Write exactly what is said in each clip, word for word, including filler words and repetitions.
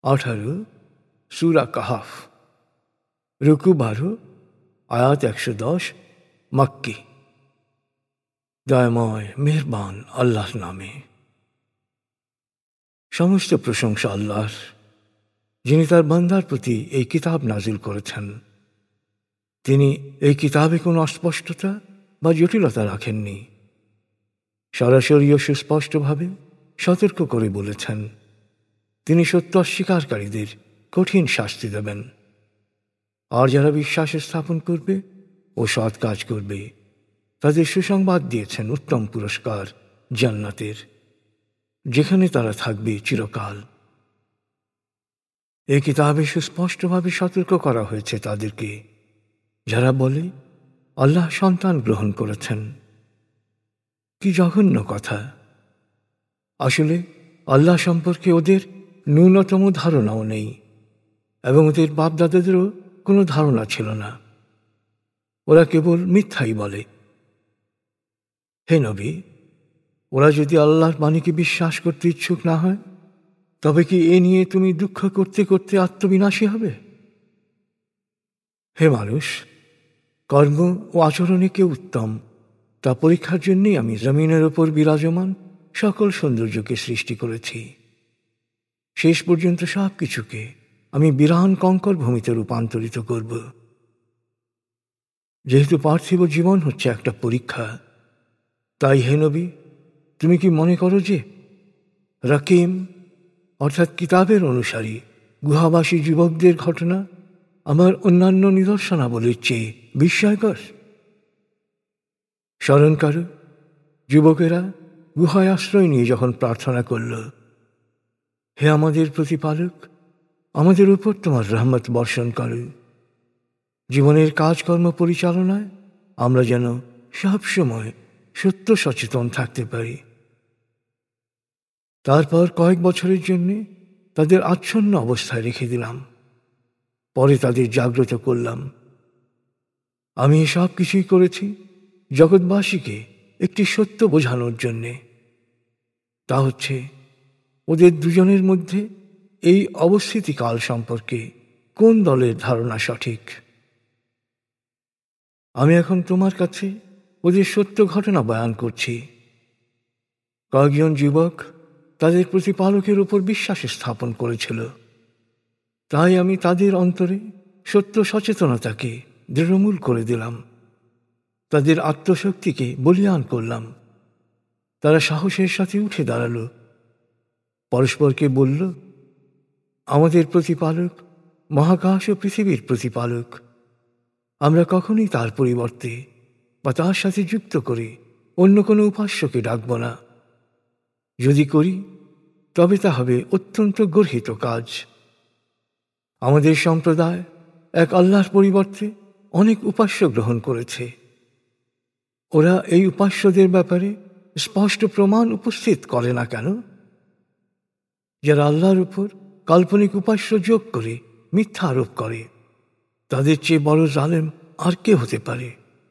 আঠারো সূরা কাহাফ, রুকু বারো, আয়াত একশো দশ, মক্কি। দয়াময় মেহেরবান আল্লাহর নামে। সমস্ত প্রশংসা আল্লাহর, যিনি তার বান্দার প্রতি এই কিতাব নাজিল করেছেন। তিনি এই কিতাবে কোনো অস্পষ্টতা বা জটিলতা রাখেননি। সরাসরি ও সুস্পষ্টভাবে সতর্ক করে বলেছেন, তিনি সত্য অস্বীকারীদের কঠিন শাস্তি দেবেন। আর যারা বিশ্বাস স্থাপন করবে ও সৎ কাজ করবে, তাদের সুসংবাদ দিয়েছেন উত্তম পুরস্কার জান্নাতের, যেখানে তারা থাকবে চিরকাল। এই কিতাবে সুস্পষ্টভাবে সতর্ক করা হয়েছে তাদেরকে যারা বলে আল্লাহ সন্তান গ্রহণ করেছেন। কি জঘন্য কথা! আসলে আল্লাহ সম্পর্কে ওদের ন্যূনতম ধারণাও নেই, এবং ওদের বাপদাদাদেরও কোনো ধারণা ছিল না। ওরা কেবল মিথ্যাই বলে। হে নবী, ওরা যদি আল্লাহর বাণীকে বিশ্বাস করতে ইচ্ছুক না হয়, তবে কি এ নিয়ে তুমি দুঃখ করতে করতে আত্মবিনাশী হবে? হে মানুষ, কর্ম ও আচরণে কে উত্তম তা পরীক্ষার জন্যই আমি জমিনের ওপর বিরাজমান সকল সৌন্দর্যকে সৃষ্টি করেছি। শেষ পর্যন্ত সব কিছুকে আমি বিরান কঙ্কর ভূমিতে রূপান্তরিত করব। যেহেতু পার্থিব জীবন হচ্ছে একটা পরীক্ষা, তাই হে নবী, তুমি কি মনে করো যে রাকিম অর্থাৎ কিতাবের অনুসারী গুহাবাসী যুবকদের ঘটনা আমার অন্যান্য নিদর্শনাবলীর চেয়ে বিস্ময়কর? স্মরণ করো, যুবকেরা গুহায় আশ্রয় নিয়ে যখন প্রার্থনা করল, হে আমাদের প্রতিপালক, আমাদের উপর তোমার রহমত বর্ষণ করো। জীবনের কাজকর্ম পরিচালনায় আমরা যেন সব সময় সত্য সচেতন থাকতে পারি। তারপর কয়েক বছরের জন্য তাদের আচ্ছন্ন অবস্থায় রেখে দিলাম, পরে তাদের জাগ্রত করলাম। আমি সব কিছুই করেছি জগৎবাসীকে একটি সত্য বোঝানোর জন্যে। তা হচ্ছে ওদের দুজনের মধ্যে এই অবস্থিতিকাল সম্পর্কে কোন দলের ধারণা সঠিক। আমি এখন তোমার কাছে ওদের সত্য ঘটনা বয়ান করছি। কয়েকজন যুবক তাদের প্রতিপালকের উপর বিশ্বাস স্থাপন করেছিল, তাই আমি তাদের অন্তরে সত্য সচেতনতাকে দৃঢ়মূল করে দিলাম। তাদের আত্মশক্তিকে বলীয়ান করলাম। তারা সাহসের সাথে উঠে দাঁড়ালো, পরস্পরকে বলল, আমাদের প্রতিপালক মহাকাশ ও পৃথিবীর প্রতিপালক। আমরা কখনোই তার পরিবর্তে বা তার সাথে যুক্ত করে অন্য কোনো উপাস্যকে ডাকব না। যদি করি তবে তা হবে অত্যন্ত গর্হিত কাজ। আমাদের সম্প্রদায় এক আল্লাহর পরিবর্তে অনেক উপাস্য গ্রহণ করেছে। ওরা এই উপাস্যদের ব্যাপারে স্পষ্ট প্রমাণ উপস্থিত করে না কেন? যারা আল্লাহর উপর কাল্পনিক উপাস্য যোগ করে মিথ্যা আরোপ করে, তাদের চেয়ে বড় জালেম আর কে হতে পারে?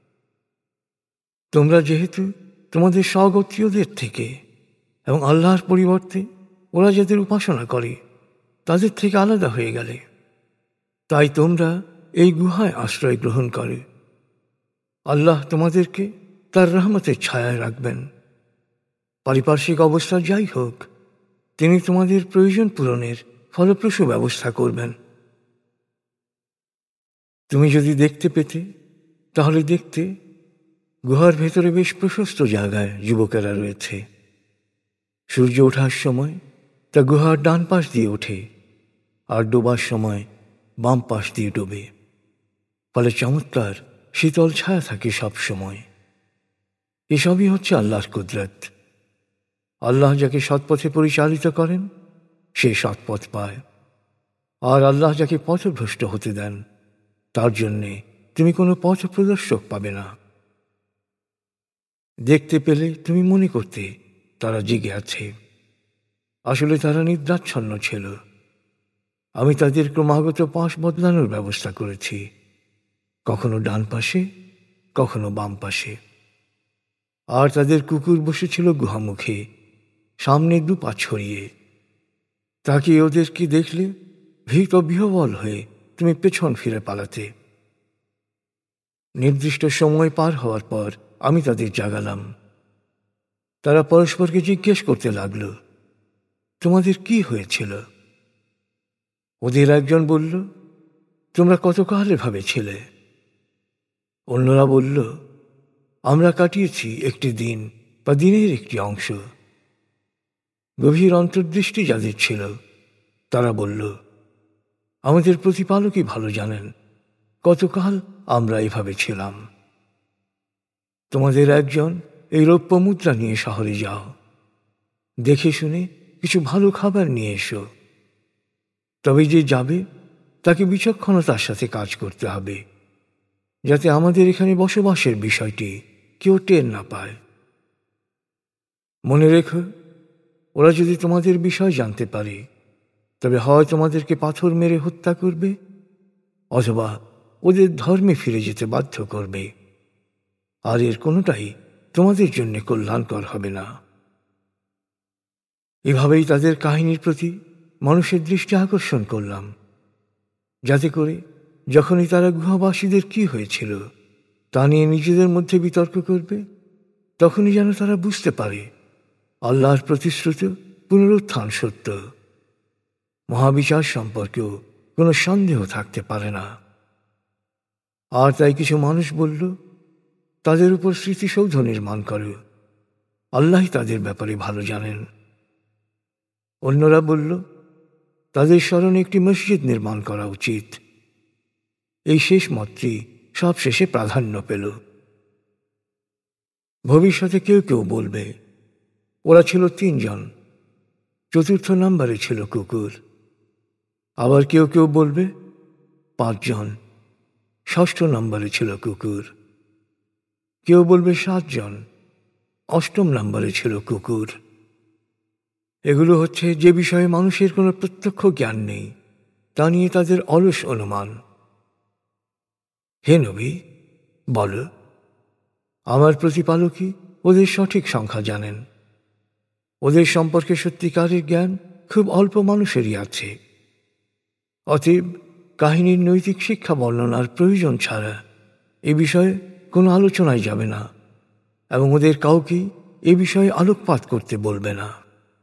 তোমরা যেহেতু তোমাদের স্বগোত্রীয়দের থেকে এবং আল্লাহর পরিবর্তে ওরা যাদের উপাসনা করে তাদের থেকে আলাদা হয়ে গেলে, তাই তোমরা এই গুহায় আশ্রয় গ্রহণ করে। আল্লাহ তোমাদেরকে তার রহমতের ছায়ায় রাখবেন। পারিপার্শ্বিক অবস্থা যাই হোক, তিনি তোমাদের প্রয়োজন পূরণের ফলপ্রসূ ব্যবস্থা করবেন। তুমি যদি দেখতে পেতে তাহলে দেখতে, গুহার ভেতরে বেশ প্রশস্ত জায়গায় যুবকেরা রয়েছে। সূর্য ওঠার সময় তা গুহার ডান পাশ দিয়ে ওঠে, আর ডোবার সময় বাম পাশ দিয়ে ডোবে। ফলে চমৎকার শীতল ছায়া থাকে সব সময়। এসবই হচ্ছে আল্লাহর কুদরত। আল্লাহ যাকে সৎপথে পরিচালিত করেন সে সৎপথ পায়, আর আল্লাহ যাকে পথভ্রষ্ট হতে দেন তার জন্যে তুমি কোনো পথ প্রদর্শক পাবে না। দেখতে পেলে তুমি মনে করতে তারা জেগে আছে, আসলে তারা নিদ্রাচ্ছন্ন ছিল। আমি তাদের ক্রমাগত পাশ বদলানোর ব্যবস্থা করেছি, কখনো ডান পাশে, কখনো বাম পাশে। আর তাদের কুকুর বসেছিল গুহামুখে, সামনে দু পা ছড়িয়ে। তাকিয়ে ওদের কি দেখলে ভীত বিহ্বল হয়ে তুমি পেছন ফিরে পালাতে। নির্দিষ্ট সময় পার হওয়ার পর আমি তাদের জাগালাম। তারা পরস্পরকে জিজ্ঞেস করতে লাগল, তোমাদের কি হয়েছিল? ওদের একজন বলল, তোমরা কতকাল এভাবে ছিলে? অন্যরা বলল, আমরা কাটিয়েছি একটি দিন বা দিনের একটি অংশ। গভীর অন্তর্দৃষ্টি যাদের ছিল তারা বলল, আমাদের প্রতিপালকই ভালো জানেন কতকাল আমরা এভাবে ছিলাম। তোমাদের একজন এই রৌপ্য মুদ্রা নিয়ে শহরে যাও, দেখে শুনে কিছু ভালো খাবার নিয়ে এসো। তবে যে যাবে তাকে বিচক্ষণতার সাথে কাজ করতে হবে, যাতে আমাদের এখানে বসবাসের বিষয়টি কেউ টের না পায়। মনে রেখো, ওরা যদি তোমাদের বিষয় জানতে পারে তবে হয় তোমাদেরকে পাথর মেরে হত্যা করবে, অথবা ওদের ধর্মে ফিরে যেতে বাধ্য করবে, আর এর কোনোটাই তোমাদের জন্য কল্যাণকর হবে না। এভাবেই তাদের কাহিনীর প্রতি মানুষের দৃষ্টি আকর্ষণ করলাম, যাতে করে যখনই তারা গুহাবাসীদের কি হয়েছিল তা নিয়ে নিজেদের মধ্যে বিতর্ক করবে, তখনই যেন তারা বুঝতে পারে আল্লাহর প্রতিশ্রুত পুনরুত্থান সত্য। মহাবিচার সম্পর্কেও কোনো সন্দেহ থাকতে পারে না। আর তাই কিছু মানুষ বলল, তাদের উপর স্মৃতিসৌধ নির্মাণ করো, আল্লাহই তাদের ব্যাপারে ভালো জানেন। অন্যরা বলল, তাদের স্মরণে একটি মসজিদ নির্মাণ করা উচিত। এই শেষ মতটি সব শেষে প্রাধান্য পেল। ভবিষ্যতে কেউ কেউ বলবে, ওরা ছিল তিনজন, চতুর্থ নম্বরে ছিল কুকুর। আবার কেউ কেউ বলবে পাঁচজন, ষষ্ঠ নম্বরে ছিল কুকুর। কেউ বলবে সাতজন, অষ্টম নম্বরে ছিল কুকুর। এগুলো হচ্ছে যে বিষয়ে মানুষের কোনো প্রত্যক্ষ জ্ঞান নেই, তা নিয়ে তাদের অলস অনুমান। হে নবী, বল, আমার প্রতিপালকই ওদের সঠিক সংখ্যা জানেন। ওদের সম্পর্কে সত্যিকারের জ্ঞান খুব অল্প মানুষেরই আছে। অতএব কাহিনীর নৈতিক শিক্ষা বর্ণনার প্রয়োজন ছাড়া এ বিষয়ে কোনো আলোচনায় যাবে না, এবং ওদের কাউকেই এ বিষয়ে আলোকপাত করতে বলবে না।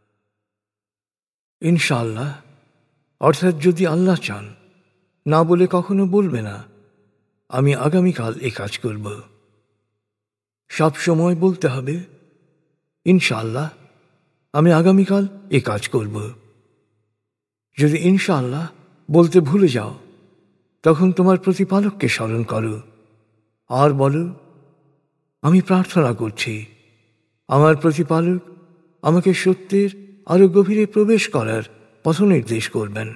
ইনশাআল্লাহ, অর্থাৎ যদি আল্লাহ চান, না বলে কখনো বলবে না আমি আগামীকাল এ কাজ করব। সব সময় বলতে হবে ইনশাআল্লাহ, আমি আগামীকাল এ কাজ করব। যদি ইনশাআল্লাহ বলতে ভুলে যাও, তখন তোমার প্রতিপালককে স্মরণ করো আর বলো, আমি প্রার্থনা করছি আমার প্রতিপালক আমাকে সত্যের আরো গভীরে প্রবেশ করার পথ নির্দেশ করবেন।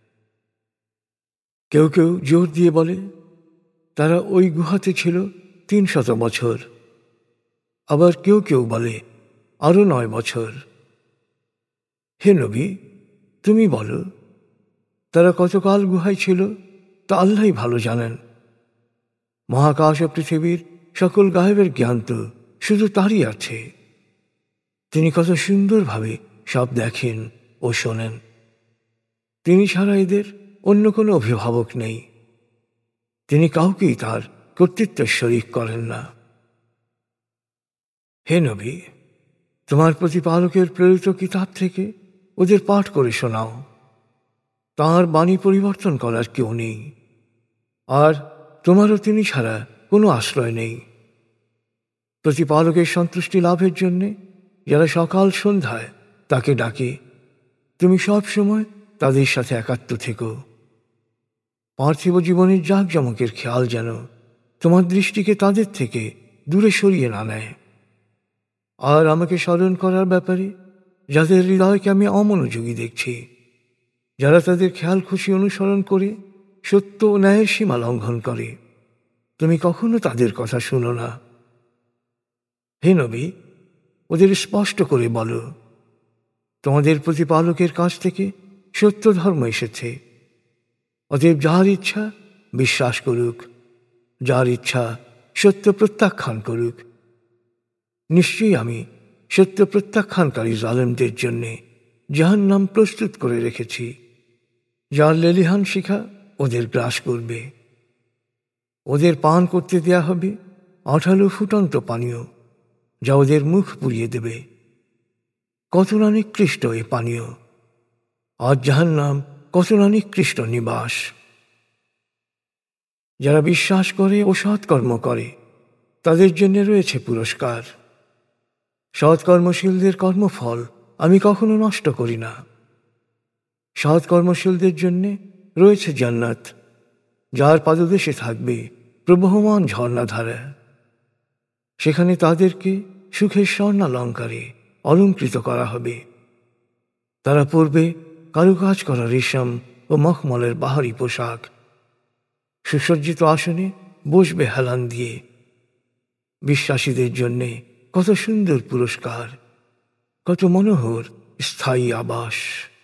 কেউ কেউ জোর দিয়ে বলে তারা ওই গুহাতে ছিল তিন শত বছর। আবার কেউ কেউ বলে আরো নয় বছর। হে নবী, তুমি বলো, তারা কতকাল গুহায় ছিল তা আল্লাহই ভালো জানেন। মহাকাশ ও পৃথিবীর সকল গায়েবের জ্ঞান তো শুধু তারই আছে। তিনি কত সুন্দরভাবে সব দেখেন ও শোনেন। তিনি ছাড়া এদের অন্য কোনো অভিভাবক নেই। তিনি কাউকেই তার কর্তৃত্ব শরীক করেন না। হে নবী, তোমার প্রতিপালকের প্রেরিত কিতাব থেকে ওদের পাঠ করে শোনাও। তাঁর বাণী পরিবর্তন করার কেউ নেই, আর তোমারও তিনি ছাড়া কোনো আশ্রয় নেই। প্রতিপালকের সন্তুষ্টি লাভের জন্যে যারা সকাল সন্ধ্যায় তাকে ডাকে, তুমি সব সময় তাদের সাথে একাত্ম থেকো। পার্থিব জীবনের জাঁকজমকের খেয়াল যেন তোমার দৃষ্টিকে তাদের থেকে দূরে সরিয়ে না নেয়। আর আমাকে স্মরণ করার ব্যাপারে যাদের হৃদয়কে আমি অমনোযোগী দেখছি, যারা তাদের খেয়াল খুশি অনুসরণ করে সত্য ও ন্যায়ের সীমা লঙ্ঘন করে, তুমি কখনো তাদের কথা শুনো না। হে নবী, ওদের স্পষ্ট করে বলো, তোমাদের প্রতিপালকের কাছ থেকে সত্য ধর্ম এসেছে। অতএব যার ইচ্ছা বিশ্বাস করুক, যার ইচ্ছা সত্য প্রত্যাখ্যান করুক। নিশ্চয়ই আমি সত্য প্রত্যাখ্যানকারী জালেমদের জন্যে জাহান্নাম প্রস্তুত করে রেখেছি, যার লেলিহান শিখা ওদের গ্রাস করবে। ওদের পান করতে দেয়া হবে আঠালো ফুটন্ত পানীয়, যা ওদের মুখ পুড়িয়ে দেবে। কত না নিকৃষ্ট এ পানীয়, আর জাহান্নাম কত না নিকৃষ্ট নিবাস। যারা বিশ্বাস করে ও সৎকর্ম করে তাদের জন্য রয়েছে পুরস্কার। সৎকর্মশীলদের কর্মফল আমি কখনো নষ্ট করি না। সৎকর্মশীলদের জন্য রয়েছে জান্নাত, যার পাদদেশে থাকবে প্রবহমান ঝর্ণাধারা। সেখানে তাদেরকে সুখের স্বর্ণালঙ্কারে অলঙ্কৃত করা হবে। তারা পরবে কারুকাজ করা রেশম ও মখমলের বাহারি পোশাক। সুসজ্জিত আসনে বসবে হেলান দিয়ে। বিশ্বাসীদের জন্যে কত সুন্দর পুরস্কার, কত মনোহর স্থায়ী আবাস।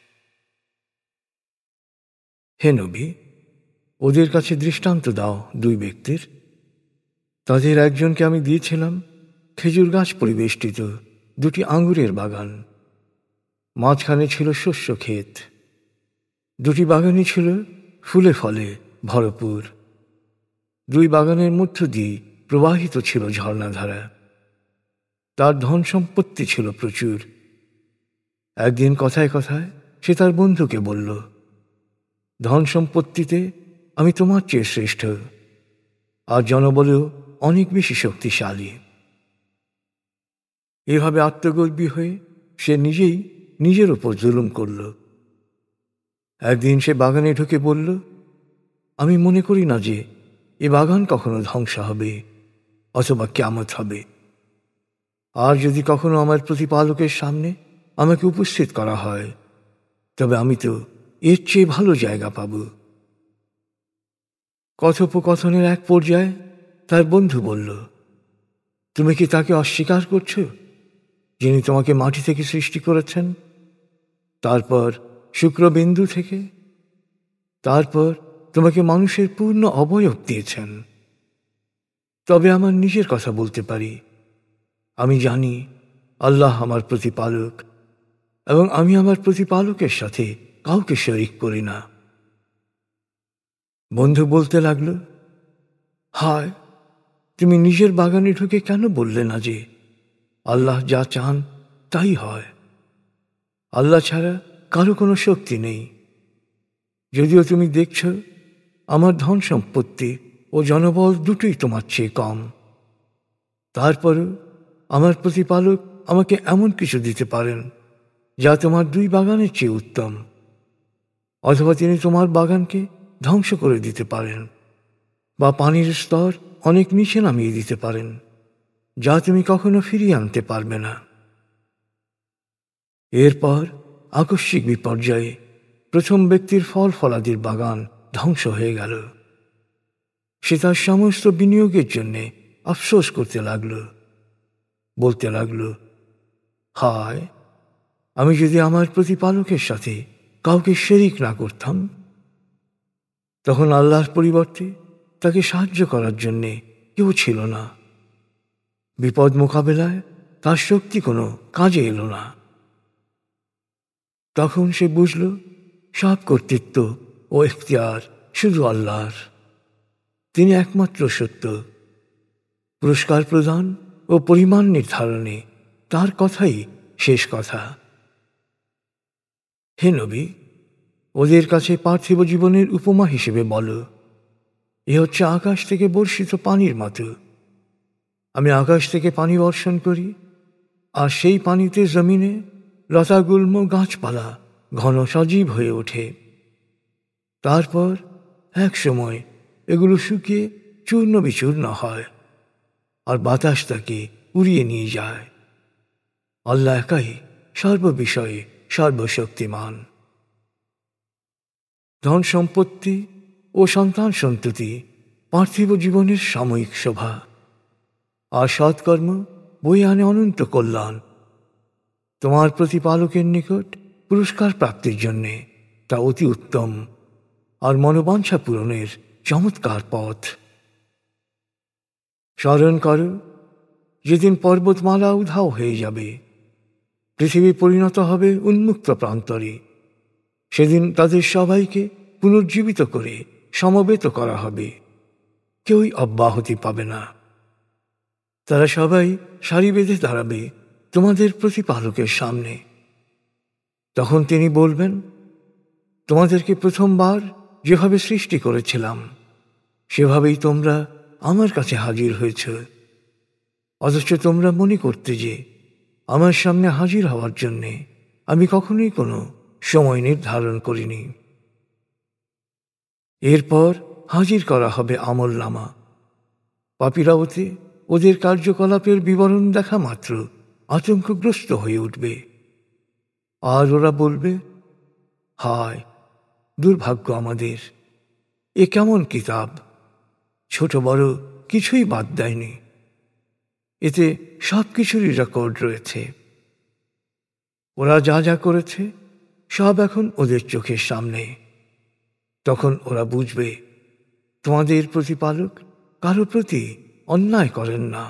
হে নবী, ওদের কাছে দৃষ্টান্ত দাও দুই ব্যক্তির। তাদের একজনকে আমি দিয়েছিলাম খেজুর গাছ পরিবেষ্টিত দুটি আঙ্গুরের বাগান। মাঝখানে ছিল শস্য ক্ষেত। দুটি বাগানই ছিল ফুলে ফলে ভরপুর। দুই বাগানের মধ্য দিয়ে প্রবাহিত ছিল ঝর্ণাধারা। তার ধন সম্পত্তি ছিল প্রচুর। একদিন কথায় কথায় সে তার বন্ধুকে বলল, ধন সম্পত্তিতে আমি তোমার চেয়ে শ্রেষ্ঠ, আর জনবলেও অনেক বেশি শক্তিশালী। এভাবে আত্মগর্বী হয়ে সে নিজেই নিজের ওপর জুলুম করল। একদিন সে বাগানে ঢুকে বলল, আমি মনে করি না যে এ বাগান কখনো ধ্বংস হবে অথবা কিয়ামত হবে। আর যদি কখনো আমার প্রতিপালকের সামনে আমাকে উপস্থিত করা হয়, তবে আমি তো এর চেয়ে ভালো জায়গা পাব। কথোপকথনের এক পর্যায়ে তার বন্ধু বলল, তুমি কি তাকে অস্বীকার করছো যিনি তোমাকে মাটি থেকে সৃষ্টি করেছেন, তারপর শুক্রবিন্দু থেকে, তারপর তোমাকে মানুষের পূর্ণ অবয়ব দিয়েছেন? তবে আমার নিজের কথা বলতে পারি। আমি জানি আল্লাহ আমার প্রতিপালক, এবং আমি আমার প্রতিপালকের সাথে কাউকে শরীক করি না। বন্ধু বলতে লাগল, হায়, তুমি নিজের বাগানে ঢুকে কেন বললে না যে আল্লাহ যা চান তাই হয়? আল্লাহ ছাড়া কারো কোনো শক্তি নেই। যদিও তুমি দেখছ আমার ধন সম্পত্তি ও জনবল দুটোই তোমার চেয়ে কম, তারপরও আমার প্রতিপালক আমাকে এমন কিছু দিতে পারেন যা তোমার দুই বাগানের চেয়ে উত্তম। অথবা তিনি তোমার বাগানকে ধ্বংস করে দিতে পারেন, বা পানির স্তর অনেক নিচে নামিয়ে দিতে পারেন, যা তুমি কখনো ফিরিয়ে আনতে পারবে না। এরপর আকস্মিক বিপর্যয়ে প্রথম ব্যক্তির ফল ফলাদির বাগান ধ্বংস হয়ে গেল। সে তার সমস্ত বিনিয়োগের জন্য আফসোস করতে লাগল, বলতে লাগল, হায়, আমি যদি আমার প্রতিপালকের সাথে কাউকে শরীক না করতাম। তখন আল্লাহর পরিবর্তে তাকে সাহায্য করার জন্যে কেউ ছিল না। বিপদ মোকাবেলায় তার শক্তি কোনো কাজে এলো না। তখন সে বুঝল সব কর্তৃত্ব ও এখতিয়ার শুধু আল্লাহর। তিনি একমাত্র সত্য। পুরস্কার প্রদান ও পরিমাণ নির্ধারণে তার কথাই শেষ কথা। হে নবী, ওদের কাছে পার্থিব জীবনের উপমা হিসেবে বলো, এ হচ্ছে আকাশ থেকে বর্ষিত পানির মতো। আমি আকাশ থেকে পানি বর্ষণ করি, আর সেই পানিতে জমিনে লতাগুল্ম গাছপালা ঘন সজীব হয়ে ওঠে। তারপর এক সময় এগুলো শুকিয়ে চূর্ণ বিচূর্ণ হয়, আর বাতাস তাকে উড়িয়ে নিয়ে যায়। আল্লাহ একাই সর্ববিষয়ে সর্বশক্তিমান। ধন সম্পত্তি ও সন্তান সন্ততি পার্থিব জীবনের সাময়িক শোভা, আর সৎকর্ম বয়ে আনে অনন্ত কল্যাণ। তোমার প্রতিপালকের নিকট পুরস্কার প্রাপ্তির জন্যে তা অতি উত্তম আর মনোবাঞ্ছা পূরণের চমৎকার পথ। স্মরণ করো যেদিন পর্বতমালা উধাও হয়ে যাবে, পৃথিবী পরিণত হবে উন্মুক্ত প্রান্তরে। সেদিন তাদের সবাইকে পুনর্জীবিত করে সমবেত করা হবে, কেউই অব্যাহতি পাবে না। তারা সবাই সারি বেঁধে দাঁড়াবে তোমাদের প্রতিপালকের সামনে। তখন তিনি বলবেন, তোমাদেরকে প্রথমবার যেভাবে সৃষ্টি করেছিলাম সেভাবেই তোমরা আমার কাছে হাজির হয়েছ, অথচ তোমরা মনে করতে যে আমার সামনে হাজির হওয়ার জন্যে আমি কখনোই কোনো সময় নির্ধারণ করিনি। এরপর হাজির করা হবে আমলনামা। পাপীরা ওতে ওদের কার্যকলাপের বিবরণ দেখা মাত্র আতঙ্কগ্রস্ত হয়ে উঠবে, আর ওরা বলবে, হায় দুর্ভাগ্য আমাদের, এ কেমন কিতাব, ছোট বড় কিছুই বাদ দেয়নি, এতে সব কিছুরই রেকর্ড রয়েছে। ওরা যা যা করেছে সব এখন ওদের চোখের সামনে। তখন ওরা বুঝবে তোমাদের প্রতিপালক কারো প্রতি অন্যায় করেন না।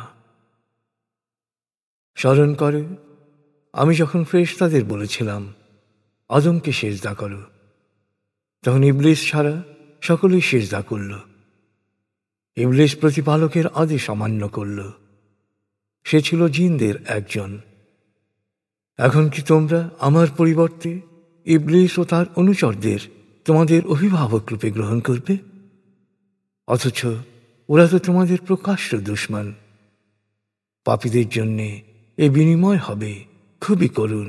স্মরণ করে, আমি যখন ফেরেশতাদের বলেছিলাম আদমকে সিজদা করো, তখন ইবলিস ছাড়া সকলেই সিজদা করল। ইবলিস প্রতিপালকের আদেশ অমান্য করল। সে ছিল জিনদের একজন। এখন কি তোমরা আমার পরিবর্তে ইবলিস ও তার অনুচরদের তোমাদের অভিভাবক রূপে গ্রহণ করবে? অথচ ওরা তো তোমাদের প্রকাশ্য দুশমন। পাপীদের জন্যে এ বিনিময় হবে খুবই করুণ।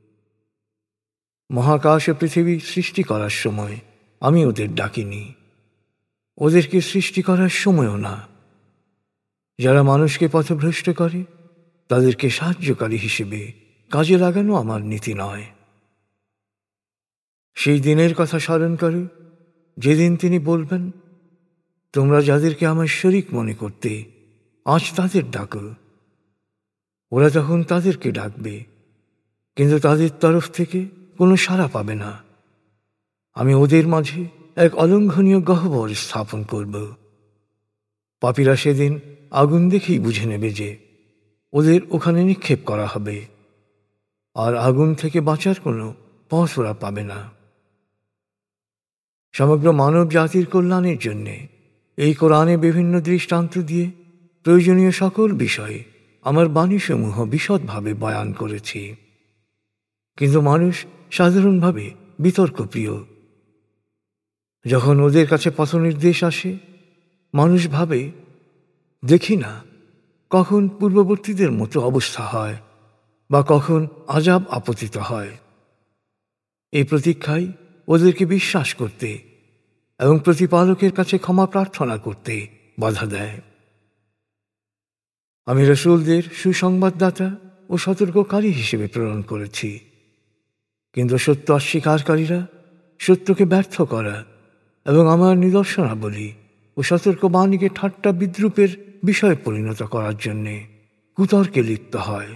মহাকাশ ও পৃথিবী সৃষ্টি করার সময় আমি ওদের ডাকিনি, ওদেরকে সৃষ্টি করার সময়ও না। যারা মানুষকে পথভ্রষ্ট করে তাদেরকে সাহায্যকারী হিসেবে কাজে লাগানো আমার নীতি নয়। সেই দিনের কথা স্মরণ করে, যেদিন তিনি বলবেন, তোমরা যাদেরকে আমার শরীক মনে করতে আজ তাদের ডাকো। ওরা তখন তাদেরকে ডাকবে, কিন্তু তাদের তরফ থেকে কোনো সাড়া পাবে না। আমি ওদের মাঝে এক অলঙ্ঘনীয় গহ্বর স্থাপন করব। পাপীরা সেদিন আগুন দেখেই বুঝে নেবে যে ওদের ওখানে নিক্ষেপ করা হবে, আর আগুন থেকে বাঁচার কোনো পথ ওরা পাবে না। সমগ্র মানব জাতির কল্যাণের জন্যে এই কোরআনে বিভিন্ন দৃষ্টান্ত দিয়ে প্রয়োজনীয় সকল বিষয়ে আমার বাণীসমূহ বিশদভাবে বয়ান করেছি। কিন্তু মানুষ সাধারণভাবে বিতর্কপ্রিয়। যখন ওদের কাছে পথনির্দেশ আসে, মানুষ ভাবে, দেখি না কখন পূর্ববর্তীদের মতো অবস্থা হয় বা কখন আযাব আপতিত হয়। এই প্রতীক্ষায় ওদেরকে বিশ্বাস করতে এবং প্রতিপালকের কাছে ক্ষমা প্রার্থনা করতে বাধা দেয়। আমি রাসূলদের সুসংবাদদাতা ও সতর্ককারী হিসেবে প্রেরণ করেছি, কিন্তু সত্য অস্বীকারীরা সত্যকে ব্যর্থ করা এবং আমার নিদর্শনাবলী ও সতর্কবাণীকে ঠাট্টা বিদ্রূপের বিষয়ে পরিণত করার জন্যে কুতর্কে লিপ্ত হয়।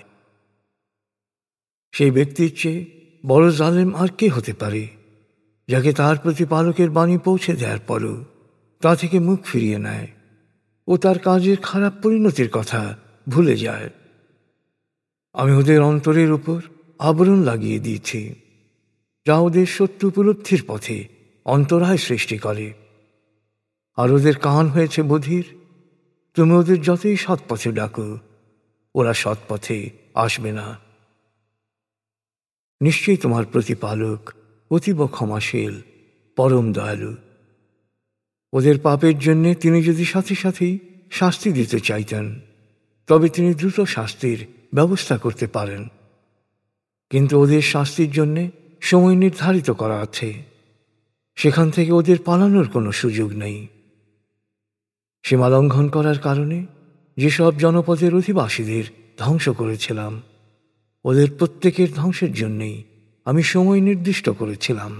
সেই ব্যক্তির চেয়ে বড় জালেম আর কে হতে পারে, যাকে তার প্রতিপালকের বাণী পৌঁছে দেওয়ার পরও তা থেকে মুখ ফিরিয়ে নেয় ও তার কাজের খারাপ পরিণতির কথা ভুলে যায়। আমি ওদের অন্তরের উপর আবরণ লাগিয়ে দিয়েছি, যা ওদের সত্য উপলব্ধির পথে অন্তরায় সৃষ্টি করে। আর ওদের কান হয়েছে বধির। তুমি ওদের যতই সৎপথে ডাকো, ওরা সৎপথে আসবে না। নিশ্চয়ই তোমার প্রতিপালক অতীব ক্ষমাশীল, পরম দয়ালু। ওদের পাপের জন্যে তিনি যদি সাথে সাথেই শাস্তি দিতে চাইতেন, তবে তিনি দ্রুত শাস্তির ব্যবস্থা করতে পারেন। কিন্তু ওদের শাস্তির জন্যে সময় নির্ধারিত করা আছে, সেখান থেকে ওদের পালানোর কোনো সুযোগ নেই। সীমা লঙ্ঘন করার কারণে যেসব জনপদের অধিবাসীদের ধ্বংস করেছিলাম, ওদের প্রত্যেকের ধ্বংসের জন্যেই আমি সময় নির্দিষ্ট করেছিলাম।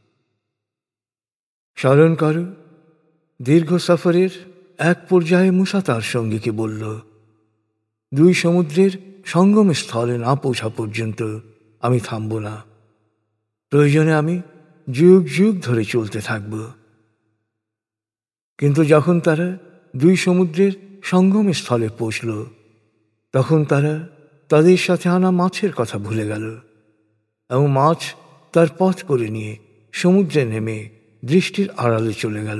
স্মরণ করো, দীর্ঘ সফরের এক পর্যায়ে মূসা তার সঙ্গীকে বলল, দুই সমুদ্রের সঙ্গম স্থলে না পৌঁছা পর্যন্ত আমি থামব না। প্রয়োজনে আমি যুগ যুগ ধরে চলতে থাকব। কিন্তু যখন তারা দুই সমুদ্রের সঙ্গম স্থলে পৌঁছল, তখন তারা তাদের সাথে আনা মাছের কথা ভুলে গেল এবং মাছ তার পথ করে নিয়ে সমুদ্রে নেমে দৃষ্টির আড়ালে চলে গেল।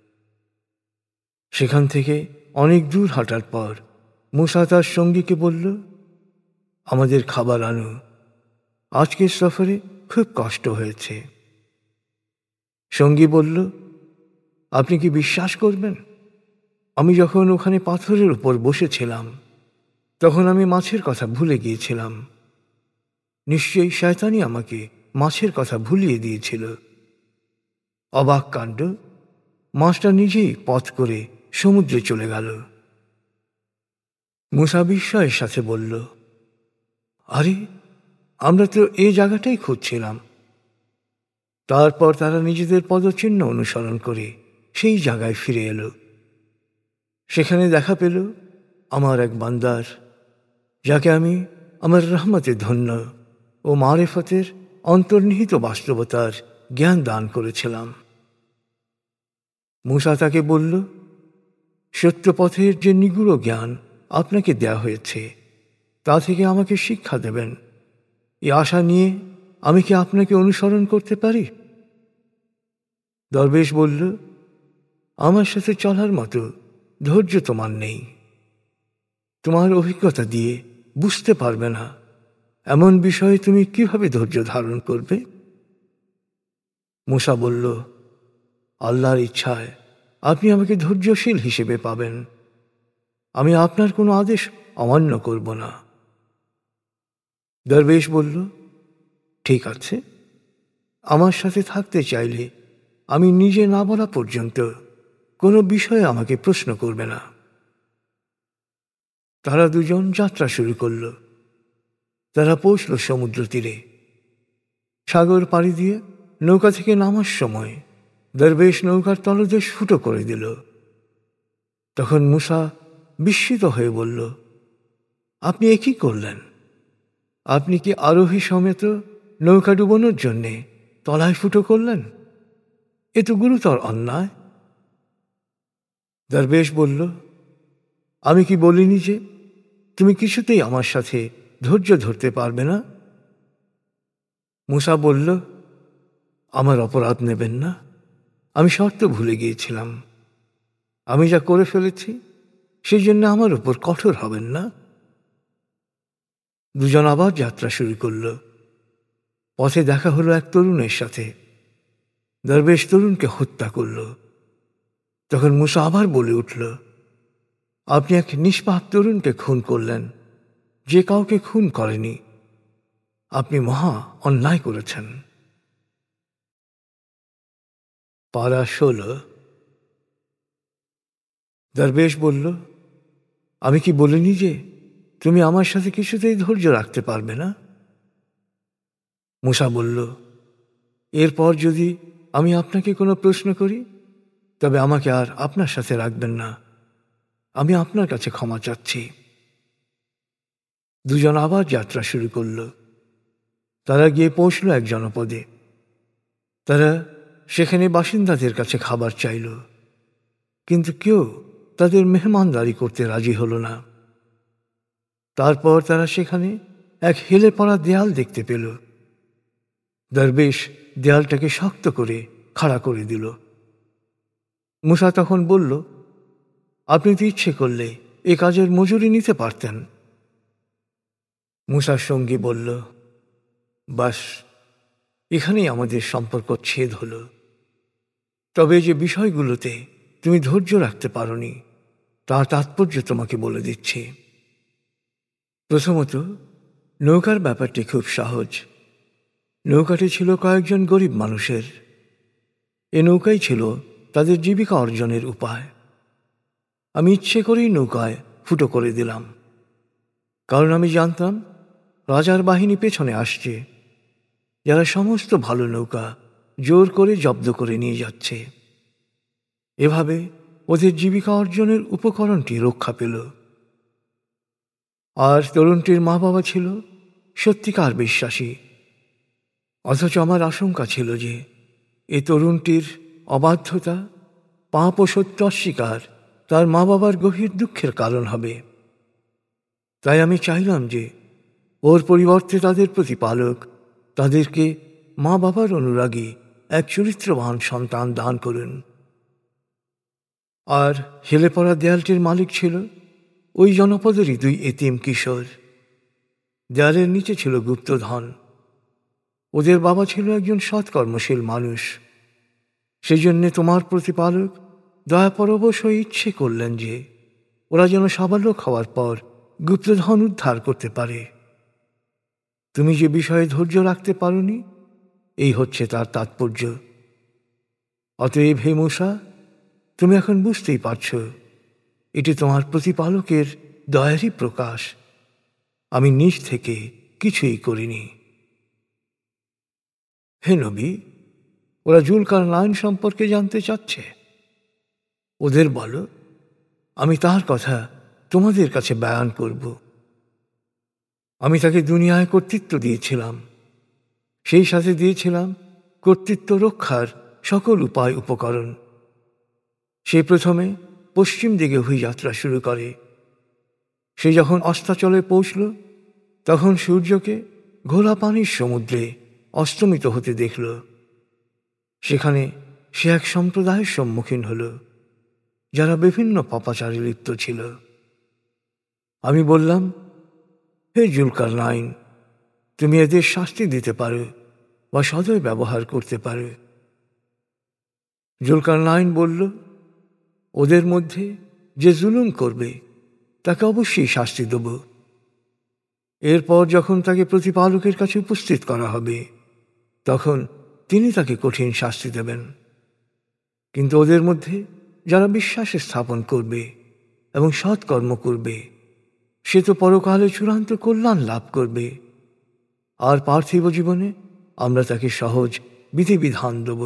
সেখান থেকে অনেক দূর হাঁটার পর মূসা তার সঙ্গীকে বলল, আমাদের খাবার আনো, আজকের সফরে খুব কষ্ট হয়েছে। সঙ্গী বলল, আপনি কি বিশ্বাস করবেন, আমি যখন ওখানে পাথরের উপর বসেছিলাম তখন আমি মাছের কথা ভুলে গিয়েছিলাম। নিশ্চয়ই শয়তানি আমাকে মাছের কথা ভুলিয়ে দিয়েছিল। অবাক কাণ্ড, মাছটা নিজেই পথ করে সমুদ্রে চলে গেল। মূসা বিস্ময়ের সাথে বলল, আরে, আমরা তো এই জায়গাটাই খুঁজছিলাম। তারপর তারা নিজেদের পদচিহ্ন অনুসরণ করে সেই জায়গায় ফিরে এলো। সেখানে দেখা পেল আমার এক বান্দার, যাকে আমি আমার রহমতে ধন্য ও মারেফতের অন্তর্নিহিত বাস্তবতার জ্ঞান দান করেছিলাম। মূসা তাকে বলল, সত্যপথের যে নিগুড় জ্ঞান আপনাকে দেয়া হয়েছে তা থেকে আমাকে শিক্ষা দেবেন, এই আশা নিয়ে আমি কি আপনাকে অনুসরণ করতে পারি? দরবেশ বলল, আমার সাথে চলার মতো ধৈর্য তোমার নেই। তোমার অভিজ্ঞতা দিয়ে বুঝতে পারবে না এমন বিষয়ে তুমি কিভাবে ধৈর্য ধারণ করবে? মূসা বলল, আল্লাহর ইচ্ছায় আপনি আমাকে ধৈর্যশীল হিসেবে পাবেন। আমি আপনার কোনো আদেশ অমান্য করব না। দরবেশ বলল, ঠিক আছে, আমার সাথে থাকতে চাইলে আমি নিজে না বলা পর্যন্ত কোনো বিষয়ে আমাকে প্রশ্ন করবে না। তারা দুজন যাত্রা শুরু করল। তারা পৌঁছল সমুদ্র তীরে। সাগর পাড়ি দিয়ে নৌকা থেকে নামার সময় দরবেশ নৌকার তলদেশ ফুটো করে দিল। তখন মূসা বিস্মিত হয়ে বলল, আপনি এ কি করলেন? আপনি কি আরোহী সমেত নৌকা ডুবানোর জন্যে তলায় ফুটো করলেন? এ তো গুরুতর অন্যায়। দরবেশ বলল, আমি কি বলিনি যে তুমি কিছুতেই আমার সাথে ধৈর্য ধরতে পারবে না? মূসা বলল, আমার অপরাধ নেবেন না, আমি শর্ত ভুলে গিয়েছিলাম। আমি যা করে ফেলেছি সেই জন্য আমার উপর কঠোর হবেন না। দুজন আবার যাত্রা শুরু করল। পথে দেখা হলো এক তরুণের সাথে। দরবেশ তরুণকে হত্যা করল। তখন মূসা আবার বলে উঠল, আপনি এক নিষ্পাপ তরুণকে খুন করলেন, যে কাউকে খুন করেনি। আপনি মহা অন্যায় করেছেন। পারা ষোলো। দরবেশ বলল, আমি কি বলিনি যে তুমি আমার সাথে কিছুতেই ধৈর্য রাখতে পারবে না? মূসা বলল, এরপর যদি আমি আপনাকে কোনো প্রশ্ন করি তবে আমাকে আর আপনার সাথে রাখবেন না। আমি আপনার কাছে ক্ষমা চাচ্ছি। দুজন আবার যাত্রা শুরু করল। তারা গিয়ে পৌঁছল এক জনপদে। তারা সেখানে বাসিন্দাদের কাছে খাবার চাইল, কিন্তু কেউ তাদের মেহমানদারি করতে রাজি হল না। তারপর তারা সেখানে এক হেলে পড়া দেয়াল দেখতে পেল। দরবেশ দেয়ালটাকে শক্ত করে খাড়া করে দিল। মূসা তখন বলল, আপনি তো ইচ্ছে করলে এ কাজের মজুরি নিতে পারতেন। মূসার সঙ্গী বলল, বাস, এখানেই আমাদের সম্পর্ক ছেদ হল। তবে যে বিষয়গুলোতে তুমি ধৈর্য রাখতে পারোনি তার তাৎপর্য তোমাকে বলে দিচ্ছি। প্রথমত, নৌকার ব্যাপারটি খুব সহজ। নৌকাটি ছিল কয়েকজন গরিব মানুষের। এ নৌকাই ছিল তাদের জীবিকা অর্জনের উপায়। আমি ইচ্ছে করেই নৌকায় ফুটো করে দিলাম, কারণ আমি জানতাম রাজার বাহিনী পেছনে আসছে, যারা সমস্ত ভালো নৌকা জোর করে জব্দ করে নিয়ে যাচ্ছে। এভাবে ওদের জীবিকা অর্জনের উপকরণটি রক্ষা পেল। আর তরুণটির মা বাবা ছিল সত্যিকার বিশ্বাসী। অথচ আমার আশঙ্কা ছিল যে এ তরুণটির অবাধ্যতা, পাপ ও সত্য অস্বীকার তার মা বাবার গভীর দুঃখের কারণ হবে। তাই আমি চাইলাম যে ওর পরিবর্তে তাদের প্রতিপালক তাদেরকে মা বাবার অনুরাগী এক চরিত্রবান সন্তান দান করুন। আর হেলে পড়া দেয়ালটির মালিক ছিল ওই জনপদেরই দুই এতিম কিশোর। দেয়ালের নিচে ছিল গুপ্তধন। ওদের বাবা ছিল একজন সৎকর্মশীল মানুষ। সেই জন্যে তোমার প্রতিপালক দয়াপরবশ হয়ে ইচ্ছে করলেন যে ওরা যেন সাবালক হওয়ার পর গুপ্তধন উদ্ধার করতে পারে। তুমি যে বিষয়ে ধৈর্য রাখতে পারোনি, এই হচ্ছে তার তাৎপর্য। অতএব হে মূসা, তুমি এখন বুঝতেই পারছ এটি তোমার প্রতিপালকের দয়ারই প্রকাশ। আমি নিজ থেকে কিছুই করিনি। হে নবী, ওরা জুলকারনাইন সম্পর্কে জানতে চাচ্ছে। ওদের বলো, আমি তার কথা তোমাদের কাছে বয়ান করব। আমি তাকে দুনিয়ায় কর্তৃত্ব দিয়েছিলাম, সেই সাথে দিয়েছিলাম কর্তৃত্ব রক্ষার সকল উপায় উপকরণ। সে প্রথমে পশ্চিম দিকে অভিযাত্রা শুরু করে। সে যখন অস্তাচলে পৌঁছল, তখন সূর্যকে ঘোলা পানির সমুদ্রে অস্তমিত হতে দেখল। সেখানে সে এক সম্প্রদায়ের সম্মুখীন হল, যারা বিভিন্ন পাপাচারে লিপ্ত ছিল। আমি বললাম, হে জুলকারনাইন, তুমি এদের শাস্তি দিতে পারো বা সদয় ব্যবহার করতে পারো। জুলকারনাইন বলল, ওদের মধ্যে যে জুলুম করবে তাকে অবশ্যই শাস্তি দেব। এরপর যখন তাকে প্রতিপালকের কাছে উপস্থিত করা হবে, তখন তিনি তাকে কঠিন শাস্তি দেবেন। কিন্তু ওদের মধ্যে যারা বিশ্বাস স্থাপন করবে এবং সৎকর্ম করবে, সে তো পরকালে চূড়ান্ত কল্যাণ লাভ করবে। আর পার্থিব জীবনে আমরা তাকে সহজ বিধিবিধান দেব।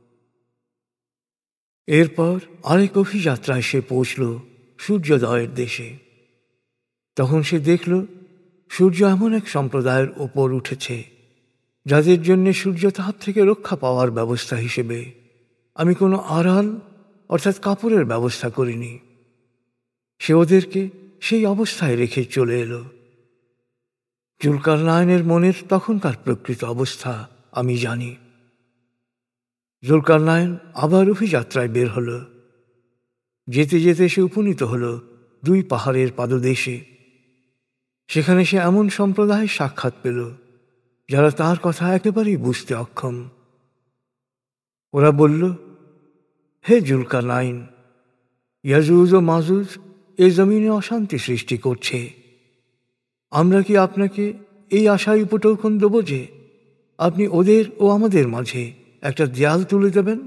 এরপর আরেক অভিযাত্রায় সে পৌঁছল সূর্যোদয়ের দেশে। তখন সে দেখল সূর্য এমন এক সম্প্রদায়ের ওপর উঠেছে যাদের জন্য সূর্যতাপ থেকে রক্ষা পাওয়ার ব্যবস্থা হিসেবে আমি কোনো আড়াল অর্থাৎ কাপড়ের ব্যবস্থা করিনি। সে ওদেরকে সেই অবস্থায় রেখে চলে এলো। জুলকারনাইনের মনের তখনকার প্রকৃত অবস্থা আমি জানি। জুলকারনাইন আবার অভিযাত্রায় বের হল। যেতে যেতে সে উপনীত হল দুই পাহাড়ের পাদদেশে। সেখানে সে এমন সম্প্রদায়ের সাক্ষাৎ পেল যারা তার কথা একেবারেই বুঝতে অক্ষম। ওরা বলল, হে জুলকারনাইন, ইয়াজুজ ও মাজুজ এ জমিনে অশান্তি সৃষ্টি করছে। আমরা কি আপনাকে এই আশায় উপটোকন দেব যে আপনি ওদের ও আমাদের মাঝে একটা দেয়াল তুলে দেবেন?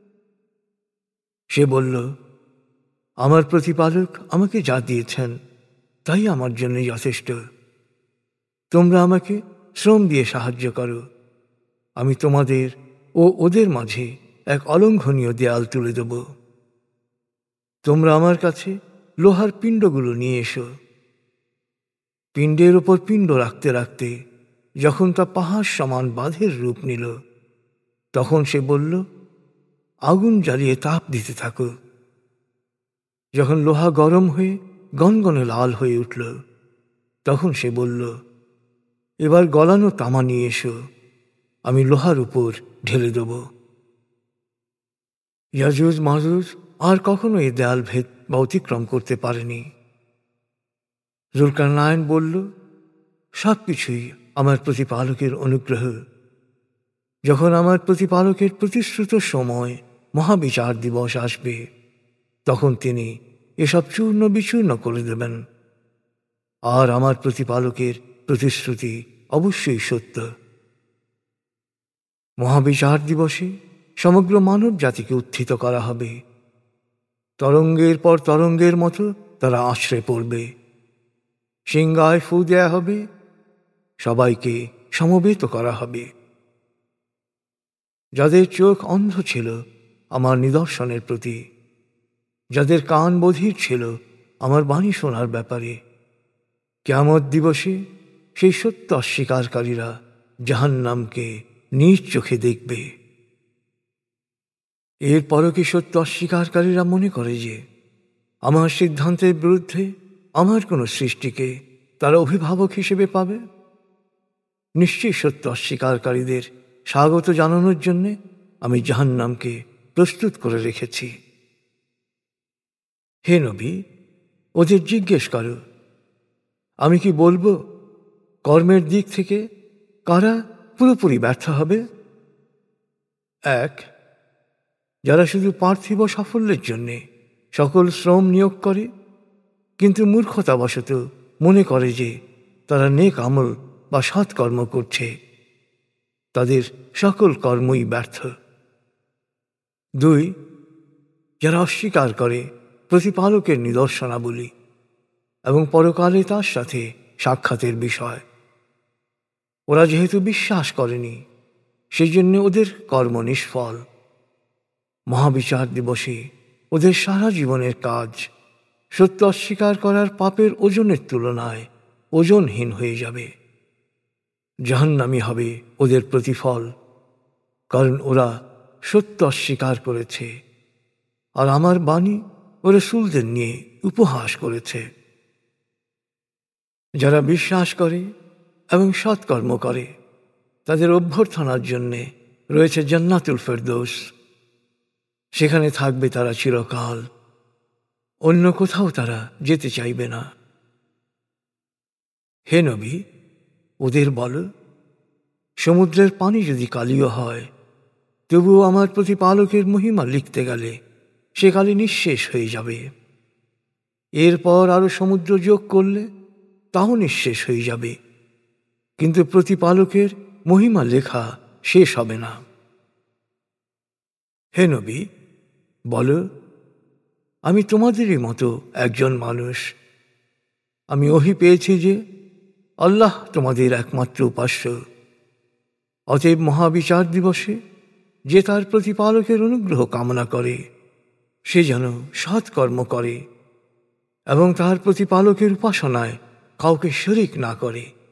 সে বলল, আমার প্রতিপালক আমাকে যা দিয়েছেন তাই আমার জন্য যথেষ্ট। তোমরা আমাকে শ্রম দিয়ে সাহায্য করো, আমি তোমাদের ও ওদের মাঝে এক অলঙ্ঘনীয় দেয়াল তুলে দেব। তোমরা আমার কাছে লোহার পিণ্ডগুলো নিয়ে এসো। পিণ্ডের ওপর পিণ্ড রাখতে রাখতে যখন তা পাহাড় সমান বাঁধের রূপ নিল, তখন সে বলল, আগুন জ্বালিয়ে তাপ দিতে থাকো। যখন লোহা গরম হয়ে গনগনে লাল হয়ে উঠল, তখন সে বলল, এবার গলানো তামা নিয়ে এসো, আমি লোহার উপর ঢেলে দেব। ইয়াজুজ মাজুজ আর কখনো এ দেয়াল ভেদ বা অতিক্রম করতে পারেনি। জুলকারনাইন বলল, সব কিছুই আমার প্রতিপালকের অনুগ্রহ। যখন আমার প্রতিপালকের প্রতিশ্রুত সময় মহাবিচার দিবস আসবে, তখন তিনি এসব চূর্ণ বিচূর্ণ করে দেবেন। আর আমার প্রতিপালকের প্রতিশ্রুতি অবশ্যই সত্য। মহাবিচার দিবসে সমগ্র মানব জাতিকে উত্থিত করা হবে। তরঙ্গের পর তরঙ্গের মতো তারা আশ্রে পড়বে। সিংহায় ফু দেয়া হবে, সবাইকে সমবেত করা হবে। যাদের চোখ অন্ধ ছিল আমার নিদর্শনের প্রতি, যাদের কান বধির ছিল আমার বাণী শোনার ব্যাপারে, কিয়ামত দিবসে সেই সত্য অস্বীকারীরা জাহান্নামকে নিজ চোখে দেখবে। এরপরও কি সত্য অস্বীকারীরা মনে করে যে আমার সিদ্ধান্তের বিরুদ্ধে আমার কোনো সৃষ্টিকে তারা অভিভাবক হিসেবে পাবে? নিশ্চয়ই সত্য অস্বীকারীদের স্বাগত জানানোর জন্যে আমি জাহান্নামকে প্রস্তুত করে রেখেছি। হে নবী, ওদের জিজ্ঞেস করো, আমি কি বলবো কর্মের দিক থেকে কারা পুরোপুরি ব্যর্থ হবে? এক, যারা শুধু পার্থিব সাফল্যের জন্যে সকল শ্রম নিয়োগ করে কিন্তু মূর্খতাবশত মনে করে যে তারা নেক আমল বা সৎকর্ম করছে, তাদের সকল কর্মই ব্যর্থ। দুই, যারা অস্বীকার করে প্রতিপালকের নিদর্শনাবলী এবং পরকালে তার সাথে সাক্ষাতের বিষয়। ওরা যেহেতু বিশ্বাস করেনি, সেই জন্য ওদের কর্ম নিষ্ফল। মহাবিচার দিবসে ওদের সারা জীবনের কাজ সত্য অস্বীকার করার পাপের ওজনের তুলনায় ওজনহীন হয়ে যাবে। জাহান্নামী হবে ওদের প্রতিফল, কারণ ওরা সত্য অস্বীকার করেছে আর আমার বাণী ও রাসূলদের নিয়ে উপহাস করেছে। যারা বিশ্বাস করে এবং সৎকর্ম করে তাদের অভ্যর্থনার জন্যে রয়েছে জান্নাতুল ফেরদৌস। সেখানে থাকবে তারা চিরকাল, অন্য কোথাও তারা যেতে চাইবে না। হে নবী, ওদের বল, সমুদ্রের পানি যদি কালিও হয় তবুও আমার প্রতিপালকের মহিমা লিখতে গেলে সে কালি নিঃশেষ হয়ে যাবে। এরপর আরো সমুদ্র যোগ করলে তাও নিঃশেষ হয়ে যাবে, কিন্তু প্রতিপালকের মহিমা লেখা শেষ হবে না। হে নবী, বল, আমি তোমাদেরই মতো একজন মানুষ। আমি ওহী পেয়েছি যে আল্লাহ তোমাদের একমাত্র উপাস্য। অতএব মহাবিচার দিবসে যে তার প্রতিপালকের অনুগ্রহ কামনা করে সে যেন সৎকর্ম করে এবং তার প্রতিপালকের উপাসনায় কাউকে শরীক না করে।